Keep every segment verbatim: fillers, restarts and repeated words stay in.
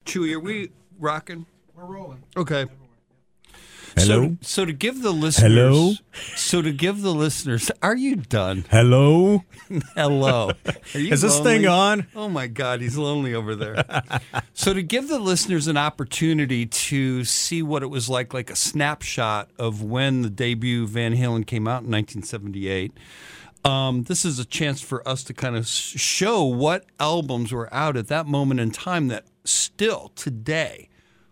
Chewy, are we rocking? We're rolling. Okay. Hello? So, so to give the listeners, Hello? So to give the listeners, are you done? Hello? Hello. Are you Is this lonely? thing on? Oh my God, he's lonely over there. So to give the listeners an opportunity to see what it was like, like a snapshot of when the debut Van Halen came out in nineteen seventy-eight. Um, this is a chance for us to kind of show what albums were out at that moment in time that still today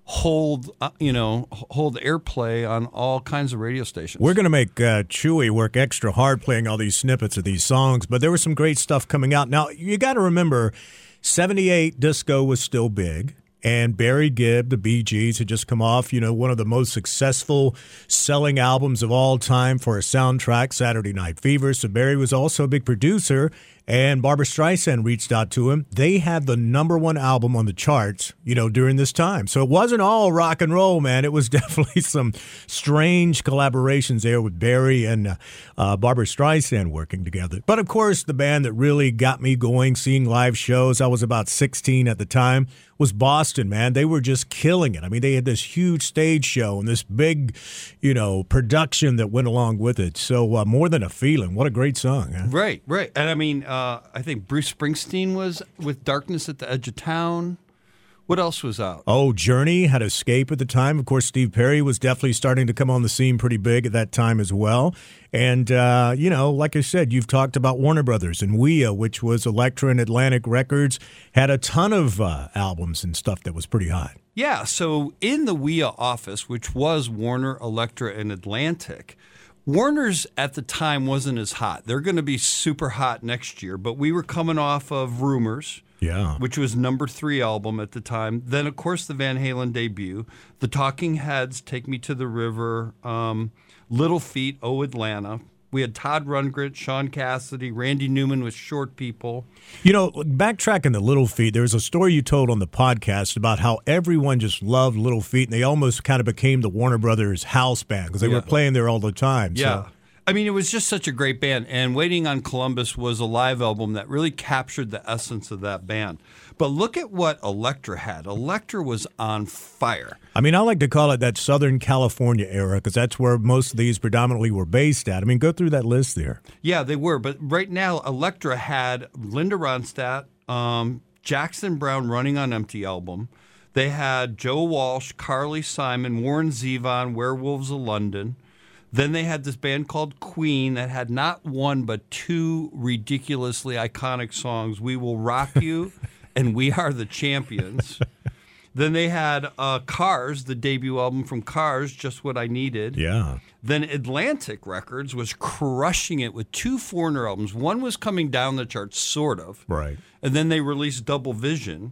hold, uh, you know, hold airplay on all kinds of radio stations. We're going to make uh, Chewy work extra hard playing all these snippets of these songs, but there was some great stuff coming out. Now, you got to remember, seventy-eight disco was still big. And Barry Gibb, the Bee Gees, had just come off, you know, one of the most successful selling albums of all time for a soundtrack, Saturday Night Fever. So Barry was also a big producer, and Barbra Streisand reached out to him. They had the number one album on the charts, you know, during this time. So it wasn't all rock and roll, man. It was definitely some strange collaborations there with Barry and uh, uh, Barbra Streisand working together. But, of course, the band that really got me going, seeing live shows, I was about sixteen at the time, was Boston, man. They were just killing it. I mean, they had this huge stage show and this big, you know, production that went along with it. So uh, More Than a Feeling, what a great song. Huh? Right, right. And I mean, uh, I think Bruce Springsteen was with Darkness at the Edge of Town. What else was out? Oh, Journey had Escape at the time. Of course, Steve Perry was definitely starting to come on the scene pretty big at that time as well. And, uh, you know, like I said, you've talked about Warner Brothers and W E A, which was Elektra and Atlantic Records, had a ton of uh, albums and stuff that was pretty hot. Yeah, so in the W E A office, which was Warner, Elektra, and Atlantic, Warner's at the time wasn't as hot. They're going to be super hot next year, but we were coming off of Rumors. Yeah. Which was number three album at the time. Then, of course, the Van Halen debut. The Talking Heads, Take Me to the River. Um, Little Feat, Oh Atlanta. We had Todd Rundgren, Sean Cassidy, Randy Newman with Short People. You know, backtracking the Little Feat, there was a story you told on the podcast about how everyone just loved Little Feat, and they almost kind of became the Warner Brothers house band because they Yeah. were playing there all the time. Yeah. So. I mean, it was just such a great band. And Waiting on Columbus was a live album that really captured the essence of that band. But look at what Elektra had. Elektra was on fire. I mean, I like to call it that Southern California era because that's where most of these predominantly were based at. I mean, go through that list there. Yeah, they were. But right now, Elektra had Linda Ronstadt, um, Jackson Browne Running on Empty album. They had Joe Walsh, Carly Simon, Warren Zevon, Werewolves of London. Then they had this band called Queen that had not one but two ridiculously iconic songs, We Will Rock You and We Are the Champions. Then they had uh, Cars, the debut album from Cars, Just What I Needed. Yeah. Then Atlantic Records was crushing it with two Foreigner albums. One was coming down the charts, sort of. Right. And then they released Double Vision.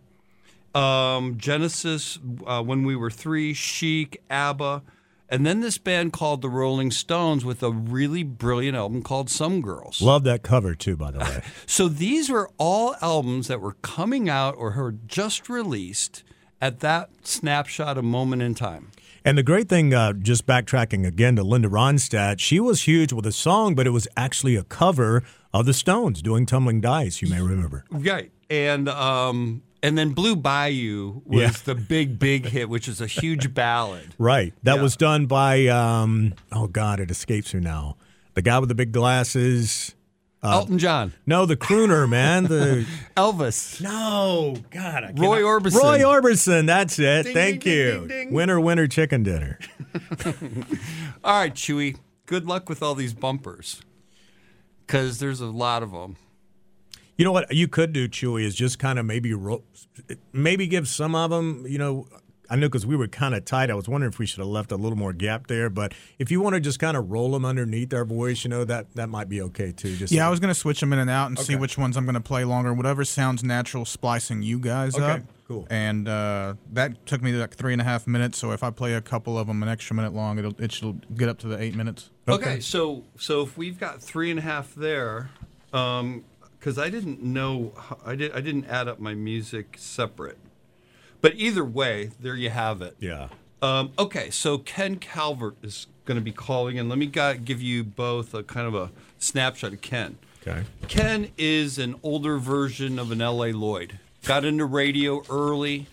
Um, Genesis, uh, When We Were Three, Chic, ABBA. And then this band called the Rolling Stones with a really brilliant album called Some Girls. Love that cover, too, by the way. So these were all albums that were coming out or were just released at that snapshot, a moment in time. And the great thing, uh, just backtracking again to Linda Ronstadt, she was huge with a song, but it was actually a cover of the Stones doing Tumbling Dice, you may remember. Right. And um, and then Blue Bayou was Yeah. the big, big hit, which is a huge ballad. Right. That Yeah. was done by, um, oh, God, it escapes me now. The guy with the big glasses. Uh, Elton John. No, the crooner, man. The Elvis. No, God. I Roy cannot- Orbison. Roy Orbison, that's it. Ding, Thank ding, you. ding, ding, ding. Winner, winner, chicken dinner. All right, Chewy. Good luck with all these bumpers because there's a lot of them. You know what you could do, Chewy, is just kind of maybe ro- maybe give some of them, you know, I know because we were kind of tight. I was wondering if we should have left a little more gap there. But if you want to just kind of roll them underneath our voice, you know, that, that might be okay, too. Just Yeah, so- I was going to switch them in and out and see Okay. which ones I'm going to play longer. Whatever sounds natural splicing you guys Okay, up. cool. And uh, that took me like three and a half minutes. So if I play a couple of them an extra minute long, it'll it should get up to the eight minutes. Okay, so so if we've got three and a half there, um, because I didn't know, how- I did I didn't add up my music separate, but either way, there you have it. Yeah. Um, okay, so Ken Calvert is going to be calling in. Let me got, give you both a kind of a snapshot of Ken. Okay. Ken is an older version of an L A Lloyd. Got into radio early.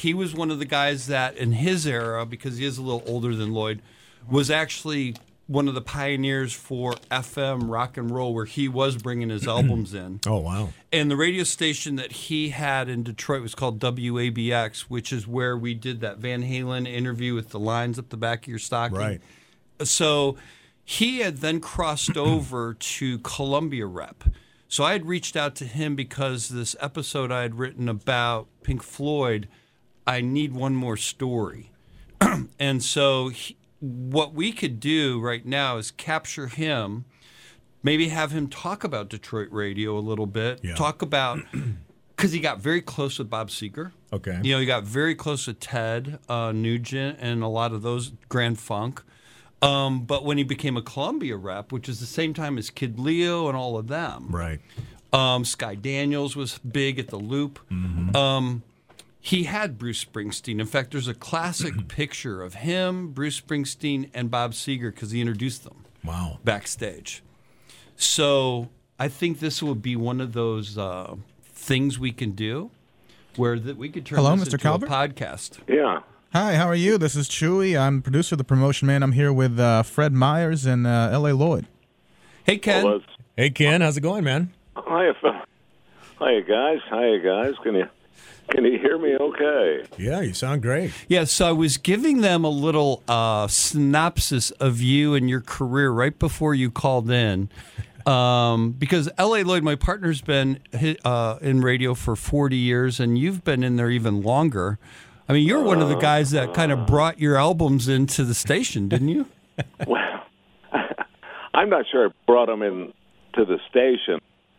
he was one of the guys that in his era, because he is a little older than Lloyd, was actually one of the pioneers for F M rock and roll, where he was bringing his albums in. Oh, wow. And the radio station that he had in Detroit was called W A B X, which is where we did that Van Halen interview with the lines up the back of your stocking. Right. So he had then crossed over to Columbia Rep. So I had reached out to him because this episode I had written about Pink Floyd, I need one more story. And so he, what we could do right now is capture him, maybe have him talk about Detroit radio a little bit, Yeah. talk about, because he got very close with Bob Seger. Okay. You know, he got very close with Ted uh, Nugent and a lot of those, Grand Funk. Um, but when he became a Columbia rep, which is the same time as Kid Leo and all of them, Right. um, Sky Daniels was big at the Loop. Mm-hmm. Um, he had Bruce Springsteen. In fact, there's a classic picture of him, Bruce Springsteen, and Bob Seger because he introduced them Wow. backstage. So I think this would be one of those uh, things we can do where that we could turn Hello, this Mister into Calvert? a podcast. Yeah. Hi, how are you? This is Chewy. I'm producer of the Promotion Man. I'm here with uh, Fred Myers and uh, L A. Lloyd. Hey, Ken. Well, it's- Hey, Ken, how's it going, man? hiya, fe- hiya, guys. Hiya, guys. Can you can you hear me? Okay. Yeah, you sound great. Yeah, so I was giving them a little uh, synopsis of you and your career right before you called in. Um, because L A. Lloyd, my partner's been uh, in radio for forty years, and you've been in there even longer. I mean, you're one of the guys that kind of brought your albums into the station, didn't you? Well, I'm not sure I brought them in to the station.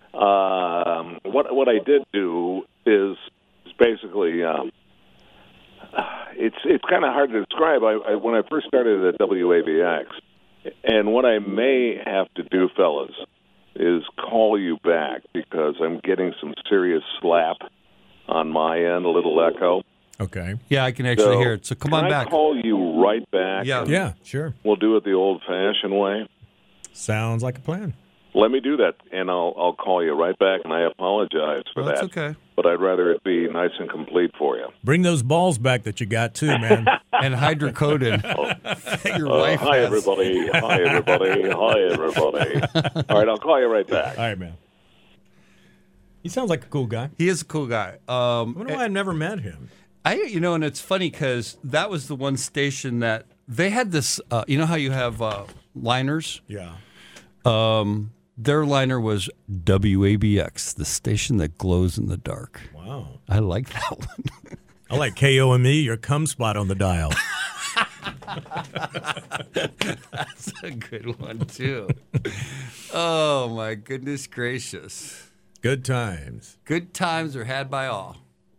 Um, what what I did do is, is basically um, it's it's kind of hard to describe. I, I when I first started at W A B X, and what I may have to do, fellas, is call you back because I'm getting some serious slap on my end, a little echo. Okay. Yeah, I can actually So, hear it. So come can on I back. call you right back? Yeah. and Yeah, sure. We'll do it the old-fashioned way. Sounds like a plan. Let me do that, and I'll I'll call you right back, and I apologize for Well, that's that. okay. But I'd rather it be nice and complete for you. Bring those balls back that you got, too, man. And hydrocodone. Your Uh, wife hi, has. everybody. Hi, everybody. Hi, everybody. All right, I'll call you right back. All right, man. He sounds like a cool guy. He is a cool guy. Um, I wonder why I've never met him. I, you know, and it's funny because that was the one station that they had this. Uh, you know how you have uh, liners? Yeah. Um, their liner was W A B X, the station that glows in the dark. Wow. I like that one. I like K O M E, your cum spot on the dial. That's a good one too. Oh my goodness gracious! Good times. Good times are had by all.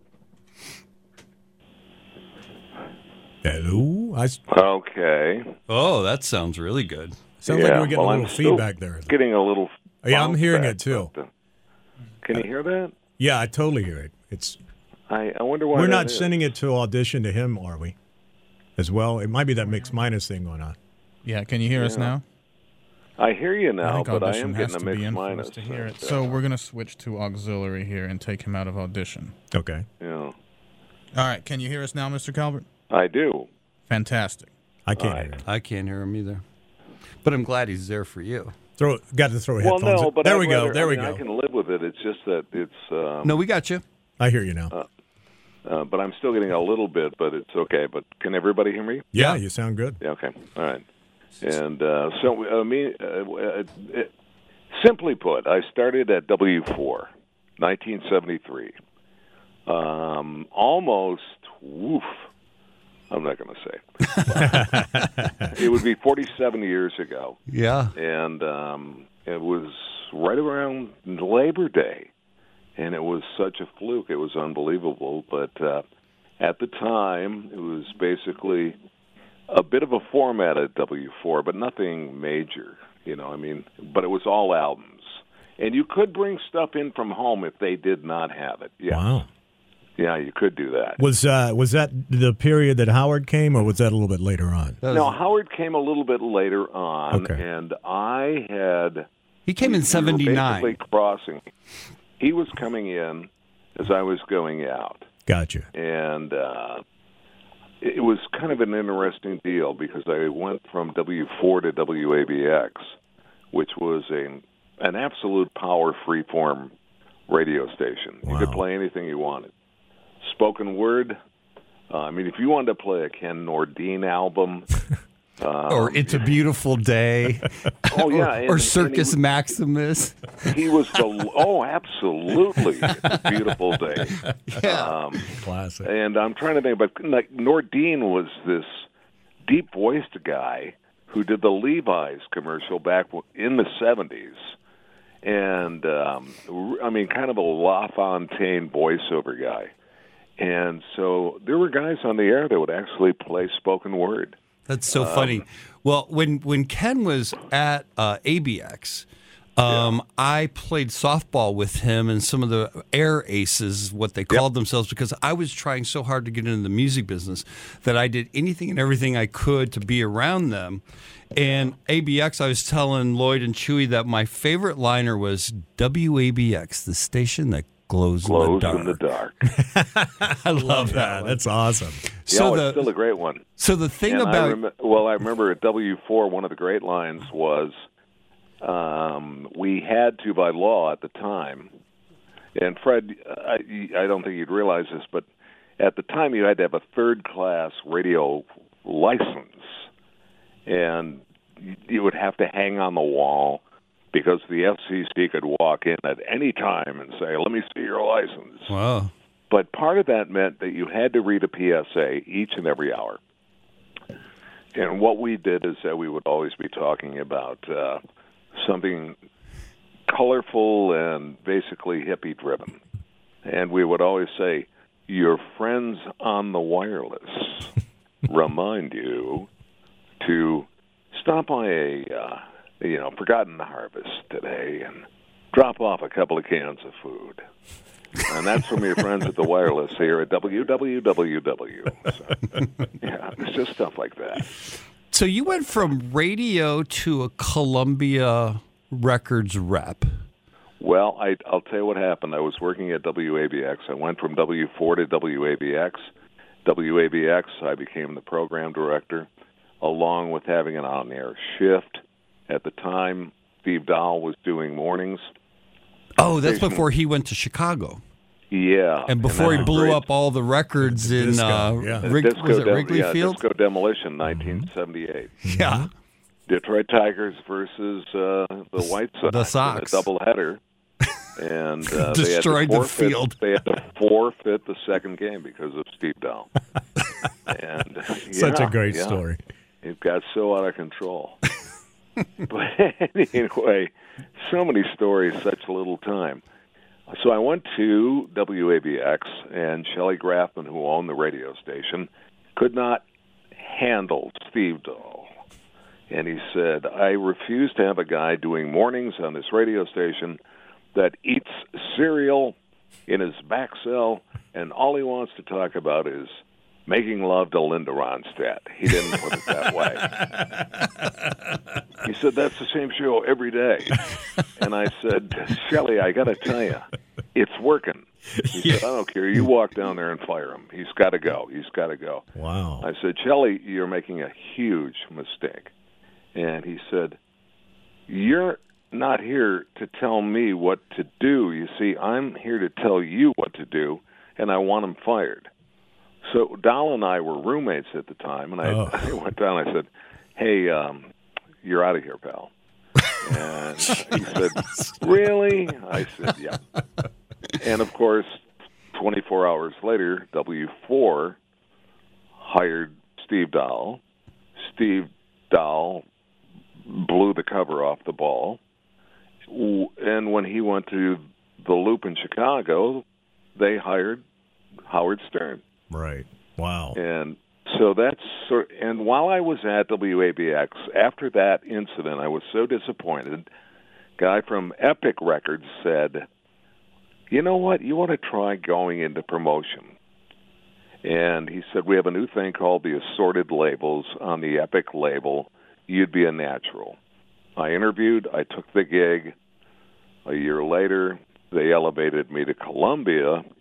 Hello? I, s- Okay. Oh, that sounds really good. sounds like Yeah, we're getting well, a I'm little still feedback there. Getting a little. Oh, yeah, I'm bounce hearing back, it, too. but, uh, Can you hear that? Yeah, I totally hear it. It's I, I wonder why. We're that not is. sending it to audition to him, are we? As well? It might be that mix minus thing going on. Yeah, can you hear us Yeah. now? I hear you I now, think but I audition am has getting to a be mixed in for minus. us to hear it. uh, So we're going to switch to auxiliary here and take him out of audition. Okay. Yeah, All right, can you hear us now, Mister Calvert? I do. Fantastic. I can't All right. hear him. I can't hear him either, but I'm glad he's there for you. Throw, got to throw Well, headphones no, in. but There I'd we go. rather- There I we mean, go. I can live with it. It's just that it's. Um, No, we got you. I hear you now. Uh, but I'm still getting a little bit, but it's okay. But can everybody hear me? yeah, yeah. you sound good. Yeah, okay. All right. And uh, so, I mean, uh, uh, it, simply put, I started at W four, nineteen seventy-three. Um, almost, woof, I'm not going to say. It would be forty-seven years ago. Yeah. And um, it was right around Labor Day. And it was such a fluke. It was unbelievable. But uh, at the time, it was basically a bit of a format at W four, but nothing major. You know, I mean, but it was all albums. And you could bring stuff in from home if they did not have it. Yeah. Wow. Yeah, you could do that. Was uh, was that the period that Howard came, or was that a little bit later on? That was- No, Howard came a little bit later on, Okay. and I had... he came in we were seventy-nine. basically crossing. He was coming in as I was going out. Gotcha. And uh, it was kind of an interesting deal because I went from W four to W A B X, which was a an absolute power freeform radio station. Wow. You could play anything you wanted. Spoken word. Uh, I mean, if you wanted to play a Ken Nordine album, um, or It's a Beautiful Day. Oh yeah, or, and, or and Circus he, Maximus. He was the oh, absolutely Beautiful Day. Yeah, um, Classic. And I'm trying to think, but like Nordine was this deep-voiced guy who did the Levi's commercial back in the seventies, and um, I mean, kind of a LaFontaine voiceover guy. And so there were guys on the air that would actually play spoken word. That's so um, funny. Well, when when Ken was at uh, A B X, um, yeah. I played softball with him and some of the air aces, what they called yep. themselves, because I was trying so hard to get into the music business that I did anything and everything I could to be around them. And A B X, I was telling Lloyd and Chewy that my favorite liner was W A B X, the station that glows, glows in the dark. In the dark. I love that. One. That's awesome. So yeah, the, it's still a great one. So the thing and about I rem- well, I remember at W four, one of the great lines was, um, "We had to by law at the time." And Fred, I, I don't think you'd realize this, but at the time you had to have a third-class radio license, and you would have to hang on the wall, because the F C C could walk in at any time and say, "Let me see your license." Wow. But part of that meant that you had to read a P S A each and every hour. And what we did is that we would always be talking about uh, something colorful and basically hippie-driven. And we would always say, "Your friends on the wireless remind you to stop by a... Uh, you know, Forgotten Harvest today and drop off a couple of cans of food." And that's from your friends at the wireless here at W W W W. So, yeah, it's just stuff like that. So you went from radio to a Columbia Records rep. Well, I, I'll tell you what happened. I was working at W A B X. I went from W four to W A B X. W A B X, I became the program director, along with having an on-air shift. At the time, Steve Dahl was doing mornings. Oh, that's before he went to Chicago. Yeah. And before and he blew great. up all the records the in disco, uh, yeah. Rig- Disco was it Dem- Wrigley yeah, Field? Disco Demolition, nineteen seventy-eight. Yeah. Detroit Tigers versus uh, the White Sox. The Sox. In a doubleheader. And uh, destroyed they had to the forfeit, field. They had to forfeit the second game because of Steve Dahl. And Such yeah, a great yeah. story. It got so out of control. But anyway, so many stories, such little time. So I went to W A B X, and Shelley Grafman, who owned the radio station, could not handle Steve Dahl. And he said, "I refuse to have a guy doing mornings on this radio station that eats cereal in his back cell, and all he wants to talk about is making love to Linda Ronstadt." He didn't put it that way. He said, "That's the same show every day." And I said, "Shelley, I got to tell you, it's working." He said, "I don't care. You walk down there and fire him. He's got to go. He's got to go." Wow. I said, "Shelley, you're making a huge mistake." And he said, "You're not here to tell me what to do. You see, I'm here to tell you what to do, and I want him fired." So Dahl and I were roommates at the time, and I, oh. I went down and I said, "Hey, um, you're out of here, pal." And he said, "Really?" I said, "Yeah." And, of course, twenty-four hours later, W four hired Steve Dahl. Steve Dahl blew the cover off the ball. And when he went to the Loop in Chicago, they hired Howard Stern. Right. Wow. And so that's sort. And while I was at W A B X, after that incident, I was so disappointed. Guy from Epic Records said, "You know what? You want to try going into promotion." And he said, "We have a new thing called the Assorted Labels on the Epic label. You'd be a natural." I interviewed. I took the gig. A year later, they elevated me to Columbia,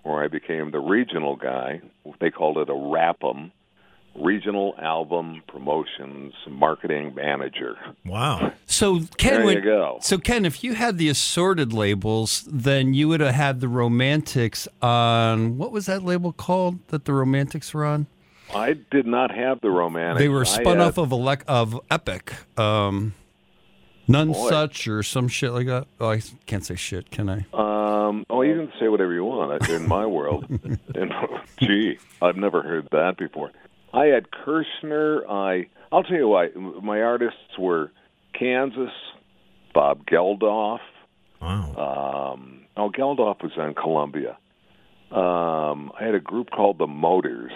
where I became the regional guy. They called it a RAPM, Regional Album Promotions Marketing Manager. Wow. So Ken, There when, you go. so Ken, if you had the assorted labels, then you would have had the Romantics on, what was that label called that the Romantics were on? I did not have the Romantics. They were I spun had- off of elec- of Epic. Um, None Boy. such or some shit like that. Oh, I can't say shit, can I? Um, oh, you can say whatever you want in my world. And, gee, I've never heard that before. I had Kirshner. I, I'll tell you why. My artists were Kansas, Bob Geldof. Wow. Um, oh, Geldof was on Columbia. Um, I had a group called the Motors.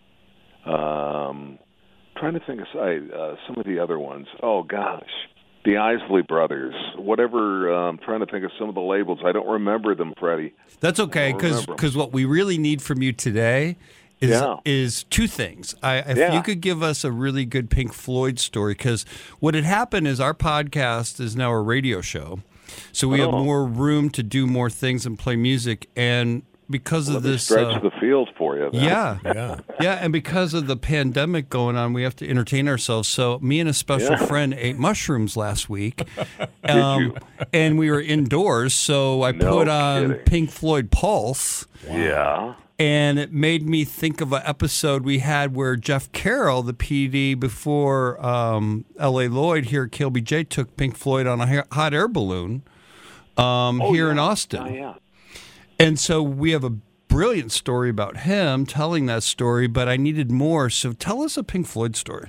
Um, trying to think of uh, some of the other ones. Oh, gosh. The Isley Brothers, whatever. I'm um, trying to think of some of the labels. I don't remember them, Freddie. That's okay, I don't because remember. because what we really need from you today is Yeah. is two things. I, if Yeah. you could give us a really good Pink Floyd story, because what had happened is our podcast is now a radio show, so we have Oh. more room to do more things and play music, and because Let of me this, stretch uh, the field for you. Then. yeah, Yeah. yeah, and because of the pandemic going on, we have to entertain ourselves. So me and a special Yeah. friend ate mushrooms last week, Did um, you? and we were indoors. So I No put on kidding. Pink Floyd Pulse. Yeah. And it made me think of an episode we had where Jeff Carroll, the P D before um, L A Lloyd here at K L B J, took Pink Floyd on a ha- hot air balloon um, Oh, here yeah. in Austin. Oh, yeah. And so we have a brilliant story about him telling that story, but I needed more. So tell us a Pink Floyd story.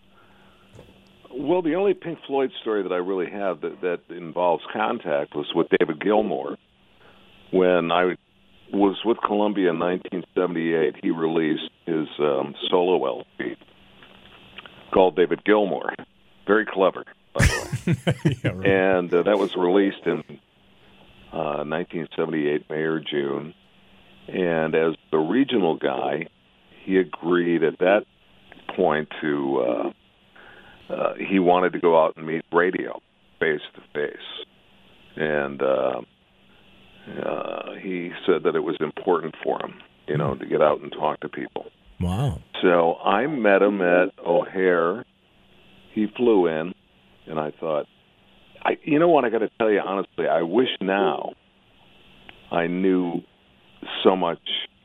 Well, the only Pink Floyd story that I really have that, that involves contact was with David Gilmour. When I was with Columbia in nineteen seventy-eight, he released his um, solo L P called David Gilmour. Very clever, by the way. Yeah, right. And uh, that was released in uh, nineteen seventy-eight, May or June. And as the regional guy, he agreed at that point to, uh, uh, he wanted to go out and meet radio face to face. And uh, uh, he said that it was important for him, you know, to get out and talk to people. Wow. So I met him at O'Hare. He flew in, and I thought, I, you know what, I got to tell you honestly, I wish now I knew so much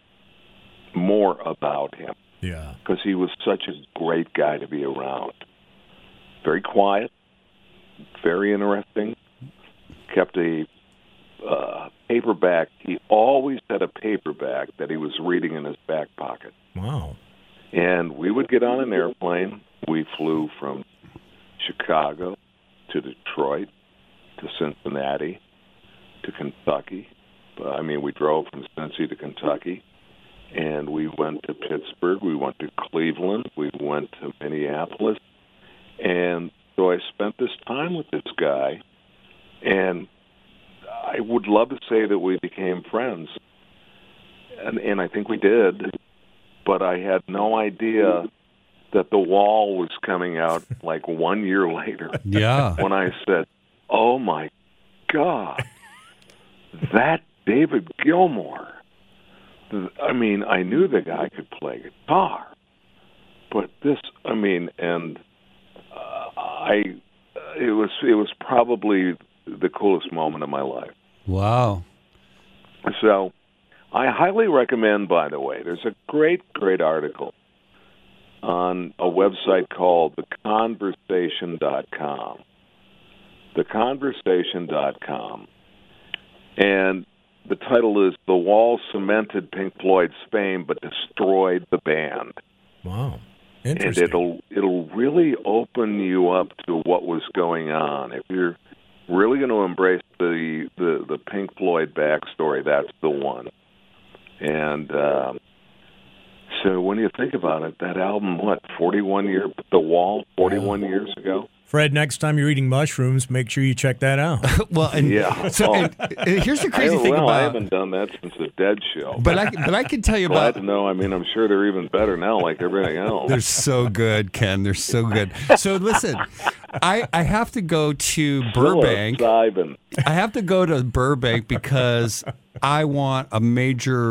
more about him, Yeah. because he was such a great guy to be around. Very quiet, very interesting, kept a uh, paperback. He always had a paperback that he was reading in his back pocket. Wow. And we would get on an airplane. We flew from Chicago to Detroit to Cincinnati to Kentucky. I mean, we drove from Cincy to Kentucky, and we went to Pittsburgh. We went to Cleveland. We went to Minneapolis. And so I spent this time with this guy, and I would love to say that we became friends. And, and I think we did, but I had no idea that The Wall was coming out like one year later. Yeah. When I said, oh, my God, that David Gilmour. I mean, I knew the guy could play guitar, but this, I mean, and uh, I, it was it was probably the coolest moment of my life. Wow. So, I highly recommend, by the way, there's a great, great article on a website called the conversation dot com. the conversation dot com. And the title is The Wall Cemented Pink Floyd's Fame but Destroyed the Band. Wow. And Interesting. it'll it'll really open you up to what was going on. If you're really going to embrace the, the, the Pink Floyd backstory, that's the one. And um, so when you think about it, that album, what, forty-one years, The Wall, forty-one years ago? Fred, next time you're eating mushrooms, make sure you check that out. Well, and Yeah. so and, and here's the crazy I, thing well, I about. haven't done that since the Dead show. But I but I can tell you Glad about. to know. I mean, I'm sure they're even better now, like everything else. They're so good, Ken. They're so good. So listen, I, I have to go to Burbank. Psilocybin. I have to go to Burbank because I want a major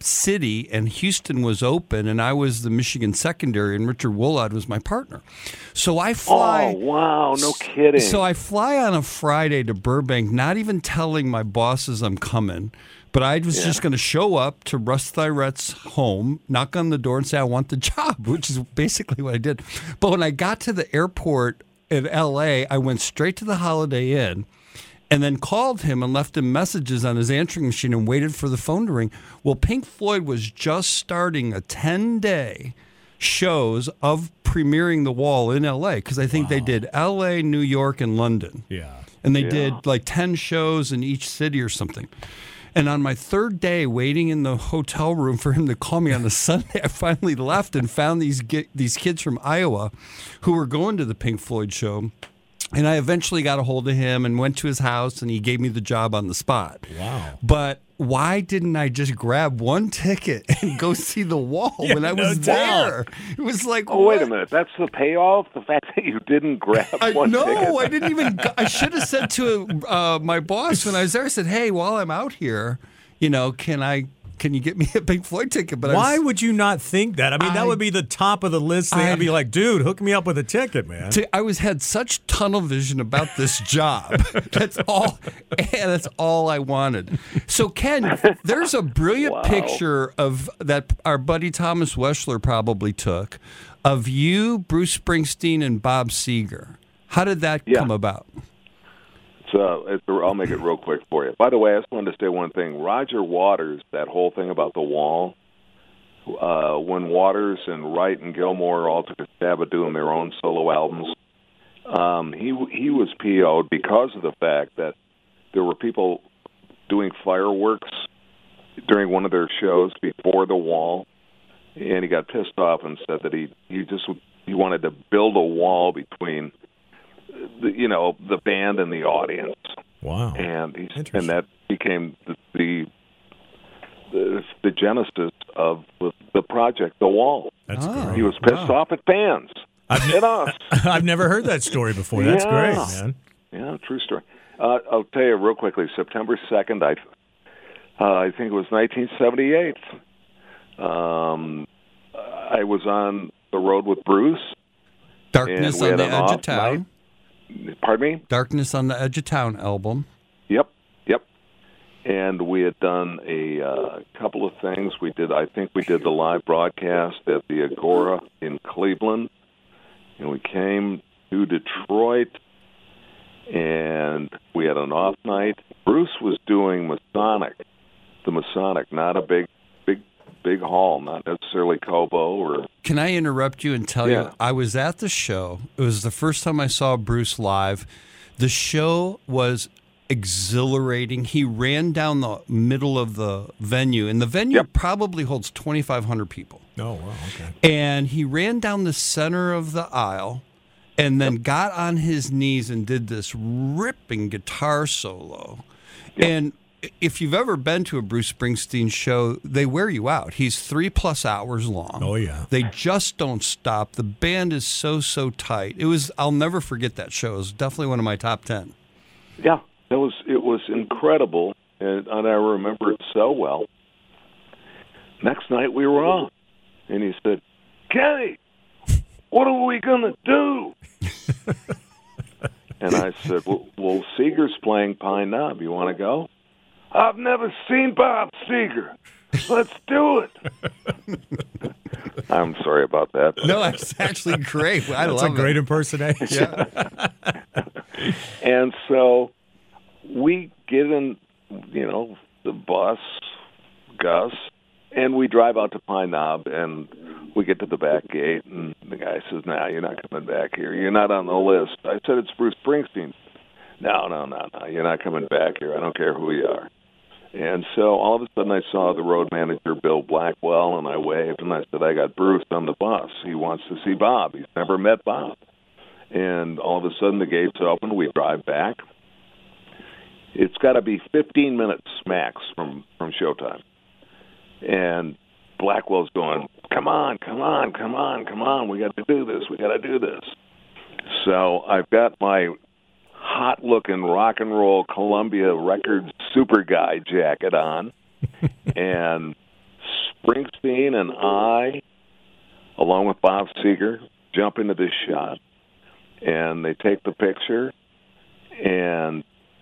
city, and Houston was open, and I was the Michigan secondary, and Richard Woolard was my partner. So I fly. Oh, wow, no kidding. So I fly on a Friday to Burbank, not even telling my bosses I'm coming. But I was Yeah. just going to show up to Russ Thyrette's home, knock on the door, and say, I want the job, which is basically what I did. But when I got to the airport in L A, I went straight to the Holiday Inn and then called him and left him messages on his answering machine and waited for the phone to ring. Well, Pink Floyd was just starting a ten-day shows of premiering The Wall in L A, because I think wow. they did L A, New York, and London. Yeah. And they yeah. did like ten shows in each city or something. And on my third day, waiting in the hotel room for him to call me on the Sunday, I finally left and found these ge- these kids from Iowa who were going to the Pink Floyd show. And I eventually got a hold of him and went to his house, and he gave me the job on the spot. Wow. But why didn't I just grab one ticket and go see The Wall Yeah, when I no was doubt. there? It was like, Oh, wait what? a minute. That's the payoff? The fact that you didn't grab I, one no, ticket? I didn't even. I should have said to uh, my boss when I was there. I said, "Hey, while I'm out here, you know, can I? Can you get me a Pink Floyd ticket?" But Why I was, would you not think that? I mean, that I- would be the top of the list thing. I- I'd be like, dude, hook me up with a ticket, man. to- I was had such tunnel vision about this job. That's all. And that's all I wanted. So, Ken, there's a brilliant Wow. picture of that our buddy Thomas Weschler probably took of you, Bruce Springsteen, and Bob Seger. How did that Yeah. come about? So it's, I'll make it real quick for you. By the way, I just wanted to say one thing. Roger Waters, that whole thing about The Wall, uh, when Waters and Wright and Gilmore all took a stab at doing their own solo albums, um, he he was P O'd because of the fact that there were people doing fireworks during one of their shows before The Wall, and he got pissed off and said that he, he just he wanted to build a wall between the, you know, the band and the audience. Wow. And he, Interesting. and that became the, the the the genesis of the, the project, The Wall. That's Oh. great. He was pissed Wow. off at fans I've, and us. I've never heard that story before. That's Yeah. great, man. Yeah, true story. Uh, I'll tell you real quickly. September second, I uh, I think it was nineteen seventy-eight. Um, I was on the road with Bruce. Darkness And we on had the an Edge off of Town. Pardon me? Darkness on the Edge of Town album. Yep, yep. And we had done a uh, couple of things. We did, I think, we did the live broadcast at the Agora in Cleveland, and we came to Detroit, and we had an off night. Bruce was doing Masonic, the Masonic, not a big, big, big hall, not necessarily Kobo or. Can I interrupt you and tell Yeah. you, I was at the show. It was the first time I saw Bruce live. The show was exhilarating. He ran down the middle of the venue, and the venue Yep. probably holds twenty-five hundred people. Oh, wow. Okay. And he ran down the center of the aisle and then got on his knees and did this ripping guitar solo. And if you've ever been to a Bruce Springsteen show, they wear you out. He's three plus hours long. Oh, yeah. They just don't stop. The band is so, so tight. It was, I'll never forget that show. It was definitely one of my top ten. Yeah, it was it was incredible, and, and I remember it so well. Next night we were on, and he said, "Kenny, what are we gonna do?" And I said, "Well, well Seeger's playing Pine Knob. You want to go?" "I've never seen Bob Seger. Let's do it." I'm sorry about that. No, that's actually great. I That's love a great it. impersonation. Yeah. And so we get in, you know, the bus, Gus, and we drive out to Pine Knob, and we get to the back gate, and the guy says, "Nah, you're not coming back here. You're not on the list." I said, "It's Bruce Springsteen." "No, no, no, no. You're not coming back here. I don't care who you are." And so all of a sudden I saw the road manager, Bill Blackwell, and I waved, and I said, "I got Bruce on the bus. He wants to see Bob. He's never met Bob." And all of a sudden the gates open. We drive back. It's got to be fifteen minutes max from, from showtime. And Blackwell's going, "Come on, come on, come on, come on. We got to do this. We got to do this." So I've got my hot-looking rock and roll Columbia Records Super Guy jacket on and Springsteen and I, along with Bob Seger, jump into this shot, and they take the picture, and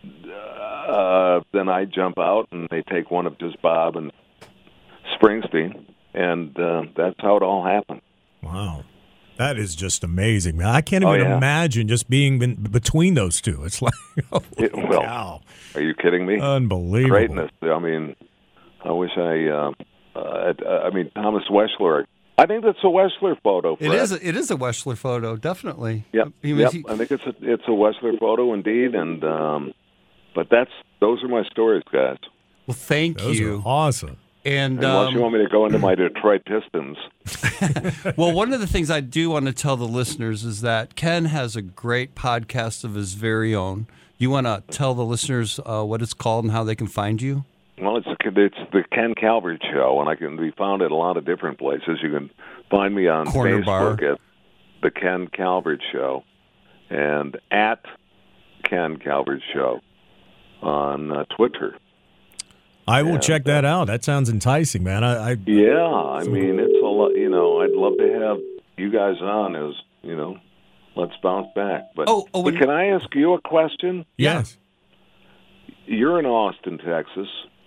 uh, then I jump out, and they take one of just Bob and Springsteen, and uh, that's how it all happened. Wow. That is just amazing, man. I can't Oh, even yeah. imagine just being in between those two. It's like, oh, It- well, wow. Are you kidding me? Unbelievable. Greatness. I mean, I wish I. Uh, uh, I mean, Thomas Weschler. I think that's a Weschler photo. It Fred. is. A, it is a Weschler photo, definitely. Yep. He was- yep. he- I think it's a it's a Weschler photo indeed, and um, but that's those are my stories, guys. well, thank Those you. are awesome. And Unless um, you want me to go into my Detroit Pistons. well, one of the things I do want to tell the listeners is that Ken has a great podcast of his very own. You want to tell the listeners uh, what it's called and how they can find you? Well, it's it's the Ken Calvert Show, and I can be found at a lot of different places. You can find me on Corner Facebook bar. at the Ken Calvert Show, and at Ken Calvert Show on uh, Twitter. I will Yeah, check that out. That sounds enticing, man. I, I Yeah, I mean, it's a lot. You know, I'd love to have you guys on. As you know, let's bounce back. But, Oh, oh, but when- can I ask you a question? yes. You're in Austin, Texas,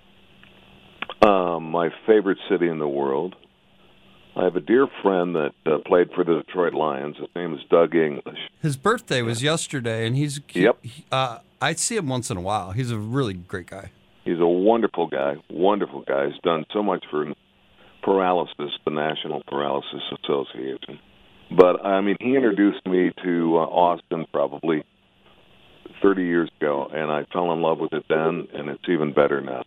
um, my favorite city in the world. I have a dear friend that uh, played for the Detroit Lions. His name is Doug English. His birthday was yesterday, and he's he- Yep. he- uh, I see him once in a while. He's a really great guy. He's a wonderful guy, wonderful guy. He's done so much for Paralysis, the National Paralysis Association. But, I mean, he introduced me to uh, Austin probably thirty years ago, and I fell in love with it then, and it's even better now.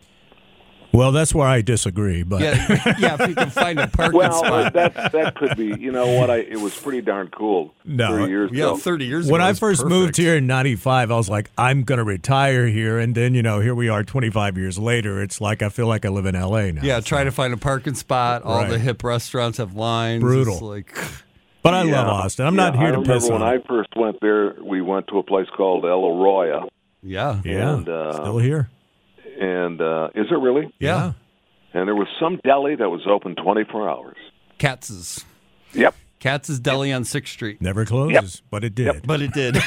Well, that's where I disagree, but Yeah, yeah. If you can find a parking Well, spot. that that could be. You know what? I it was pretty darn cool. No, thirty years Yeah, ago. thirty years when ago. I was first perfect. moved here in ninety-five, I was like, I'm going to retire here. And then, you know, here we are twenty-five years later. It's like I feel like I live in L A now. Yeah, trying to find a parking spot. All Right. the hip restaurants have lines. Brutal. It's like, But I Yeah. love Austin. I'm not Yeah, here I to remember piss when on I it. first went there, we went to a place called El Arroyo, yeah, Yeah, and, uh, still here. and uh, is it really? yeah. And there was some deli that was open twenty-four hours. Katz's. Yep. Katz's Deli on sixth Street. Never closes, but it did. But it did.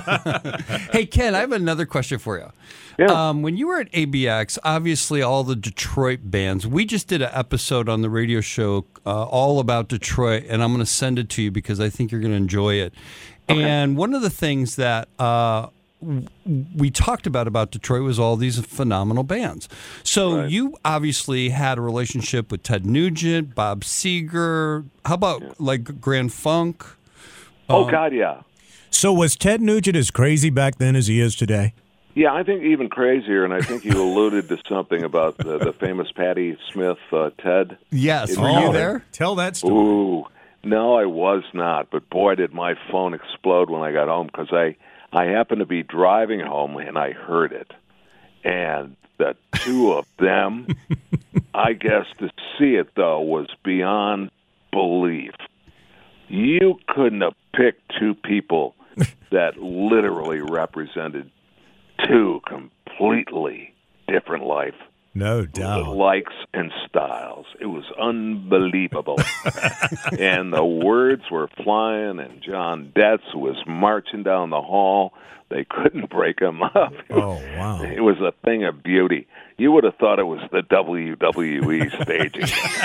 Hey, Ken, I have another question for you. Yeah. Um, when you were at A B X, obviously all the Detroit bands, we just did an episode on the radio show uh, all about Detroit, and I'm going to send it to you because I think you're going to enjoy it. And one of the things that uh, w- we talked about about Detroit was all these phenomenal bands. So Right. you obviously had a relationship with Ted Nugent, Bob Seger. How about like Grand Funk? oh God, yeah. So was Ted Nugent as crazy back then as he is today? Yeah, I think even crazier, and I think you alluded to something about the, the famous Patti Smith, uh, Ted. Yes. Were Oh, you there? Tell that story. Ooh, no, I was not. But boy, did my phone explode when I got home because I, I happened to be driving home and I heard it. And the two of them, I guess to see it, though, was beyond belief. You couldn't have picked two people that literally represented two completely different life No doubt. likes and styles. It was unbelievable. And the words were flying, and John Detz was marching down the hall. They couldn't break him up. Oh, wow. It was a thing of beauty. You would have thought it was the W W E staging.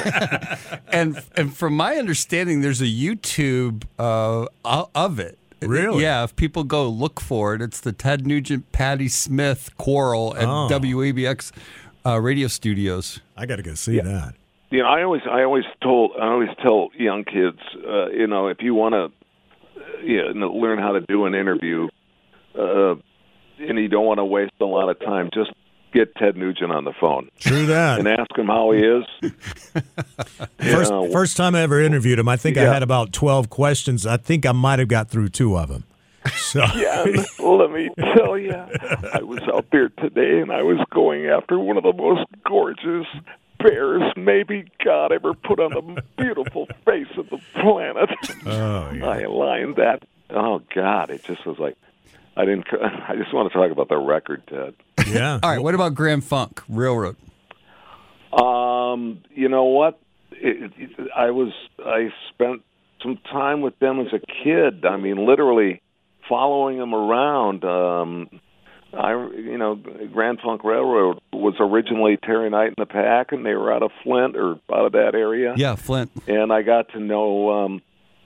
And and from my understanding, there's a YouTube uh, o- of it. Really? Yeah. If people go look for it, it's the Ted Nugent, Patti Smith quarrel at Oh. W A B X uh, radio studios. I got to go see that. You know, I always, I always told, I always tell young kids, uh, you know, if you want to, uh, you know, learn how to do an interview, uh, and you don't want to waste a lot of time, just get Ted Nugent on the phone True that. and ask him how he is. First, know, first time I ever interviewed him, I think I Yeah. had about twelve questions. I think I might have got through two of them. So, Yeah, and let me tell you, I was out there today, and I was going after one of the most gorgeous bears maybe God ever put on the beautiful face of the planet. Oh, yeah. I lined that. Oh God, it just was like I didn't. I just want to talk about the record, Ted. yeah. All right. What about Grand Funk Railroad? Um, you know what? It, it, I was I spent some time with them as a kid. I mean, literally following them around. Um, I, you know, Grand Funk Railroad was originally Terry Knight and the Pack, and they were out of Flint or out of that area. Yeah, Flint. And I got to know um,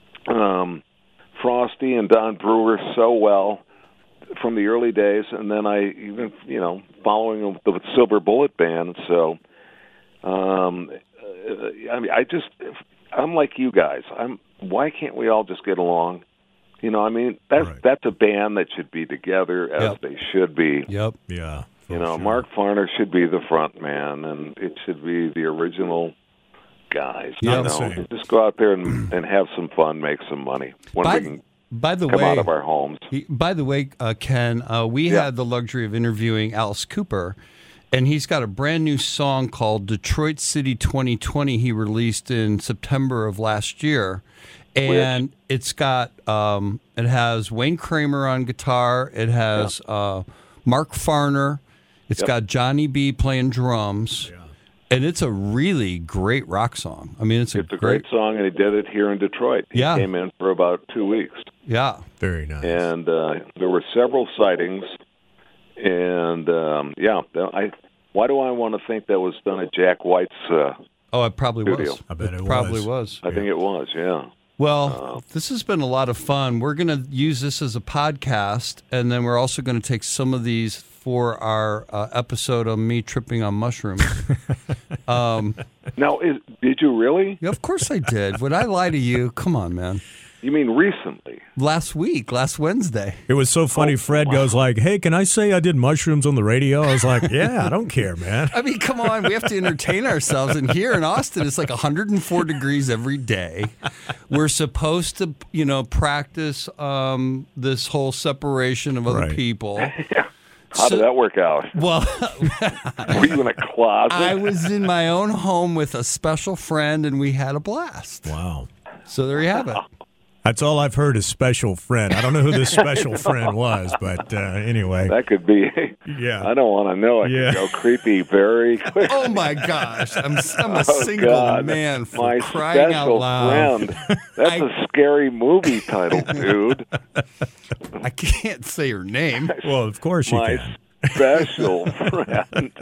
um, Frosty and Don Brewer so well from the early days, and then I even, you know, following them with the Silver Bullet Band. So, um, I mean, I just, I'm like you guys. I'm. Why can't we all just get along? You know, I mean, that's Right. that's a band that should be together as Yep. they should be. Yep. Yeah. for You know, sure. Mark Farner should be the front man, and it should be the original guys. Yeah, you know, same. just go out there and, and have some fun, make some money when By, we can by the come way, out of our homes. He- By the way, uh, Ken, uh, we Yeah. had the luxury of interviewing Alice Cooper, and he's got a brand new song called Detroit City twenty twenty he released in September of last year. And it's got, um, it has Wayne Kramer on guitar. It has uh, Mark Farner. It's Yep. got Johnny B playing drums. And it's a really great rock song. I mean, it's a, It's a great song, and he did it here in Detroit. He Yeah. came in for about two weeks. Yeah. Very nice. And uh, there were several sightings. And, um, yeah, I. why do I want to think that was done at Jack White's uh, Oh, it probably Studio. was. I bet it probably was. was. I think it was, yeah. Well, this has been a lot of fun. We're going to use this as a podcast, and then we're also going to take some of these for our uh, episode of me tripping on mushrooms. um, Now, is, did you really? yeah, of course I did. Would I lie to you? Come on, man. You mean recently? Last week, last Wednesday. It was so funny. Fred goes like, "Hey, can I say I did mushrooms on the radio?" I was like, "Yeah, I don't care, man." I mean, come on. We have to entertain ourselves. And here in Austin, it's like one hundred four degrees every day. We're supposed to, you know, practice um, this whole separation of other Right. people. How So- did that work out? Well, Were you in a closet? I was in my own home with a special friend, and we had a blast. Wow. So there you have it. That's all I've heard is special friend. I don't know who this special friend was, but uh, anyway. That could be. Yeah. I don't want to know. I Yeah. could go creepy very quick. Oh my gosh, I'm I'm a Oh, single God. man for My crying out special loud. friend. That's I- a scary movie title, dude. I can't say her name. Well, of course you My can. special friend.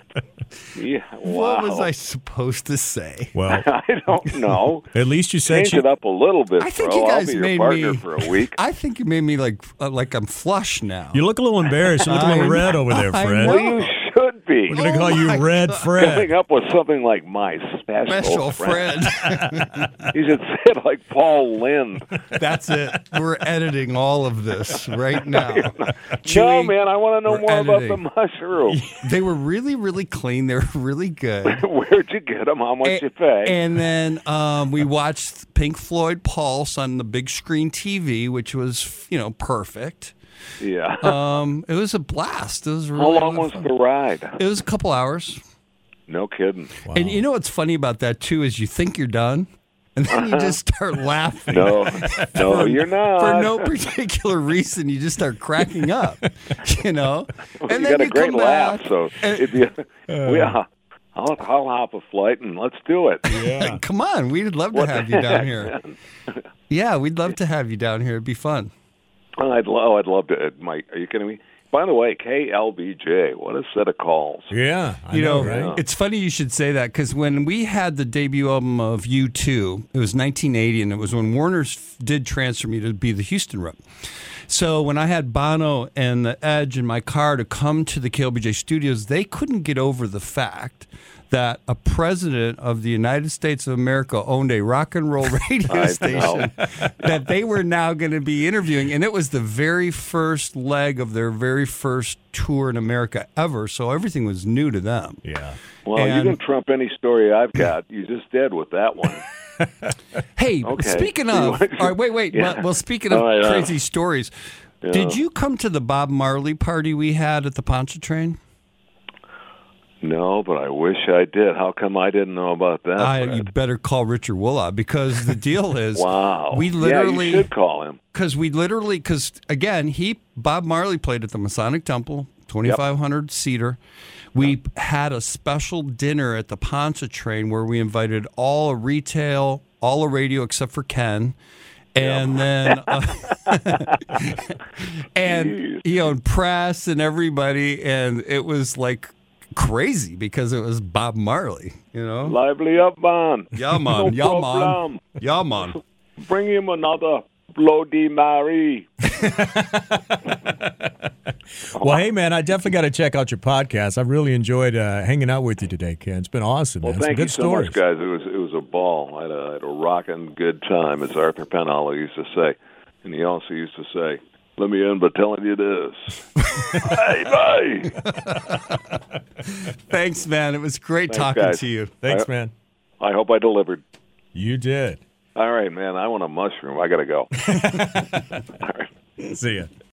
Yeah. Wow. What was I supposed to say? Well, I don't know. at least you said Change she. it up a little bit, I think bro. you guys I'll be your made partner me for a week. I think you made me like uh, like I'm flush now. You look a little embarrassed. You look a little I- red over there, I Fred. know. Well, you should be. We're going to Oh call you my Red God. Fred. Coming up with something like my special, Special friend. friend. You should say it like Paul Lynde. That's it. We're editing all of this right now. No, Chewy, man, I want to know we're more about editing. the mushroom. They were really, really clean. They were really good. Where'd you get them? How much and, you pay? and then um, we watched Pink Floyd Pulse on the big screen T V, which was, you know, perfect. yeah. Um, it was a blast. It was really, How long really was fun. the ride? It was a couple hours. No kidding. And you know what's funny about that too is you think you're done, and then you just start laughing. No, no, you're not. For no particular reason, you just start cracking up. You know, Well, and you then got a you great come laugh, back, so and- if you, yeah, I'll, I'll hop a flight and let's do it. Yeah. Come on, we'd love to What have the you down heck, here. Yeah, we'd love to have you down here. It'd be fun. I'd love, I'd love to. Mike, are you kidding me? By the way, K L B J, what a set of calls. Yeah. I You know, right? it's funny you should say that because when we had the debut album of U two, it was nineteen eighty, and it was when Warner's did transfer me to be the Houston rep. So when I had Bono and the Edge in my car to come to the K L B J studios, they couldn't get over the fact that a president of the United States of America owned a rock and roll radio I station that they were now going to be interviewing. And it was the very first leg of their very first tour in America ever. So everything was new to them. Yeah. Well, And- you can trump any story I've got. You just did with that one. Hey, Okay. speaking of, all right, wait, wait. Yeah. Well, well, speaking of All right, uh, crazy stories, did you come to the Bob Marley party we had at the Pontchartrain? No, but I wish I did. How come I didn't know about that? I, Fred? you better call Richard Woola because the deal is, Wow. we yeah, literally, you should call him. because we literally, because again, he Bob Marley played at the Masonic Temple, twenty-five hundred seater. We had a special dinner at the Pontchartrain where we invited all of retail, all of radio except for Ken. And yep. then, uh, and, you know, press and everybody. And it was like crazy because it was Bob Marley, you know? Lively up, man. Yeah, man. No yeah, problem. man. Yeah, man. Bring him another Bloody Mary. Well, hey, man, I definitely got to check out your podcast. I've really enjoyed uh, hanging out with you today, Ken. It's been awesome, well, man. Thank Some you good so stories. much, guys. It was it was a ball. I had a, I had a rocking good time, as Arthur Penhallow used to say. And he also used to say, let me end by telling you this. Bye, bye. Thanks, man. It was great Thanks, talking guys. to you. Thanks, I, man. I hope I delivered. You did. All right, man. I want a mushroom. I got to go. All right. See ya.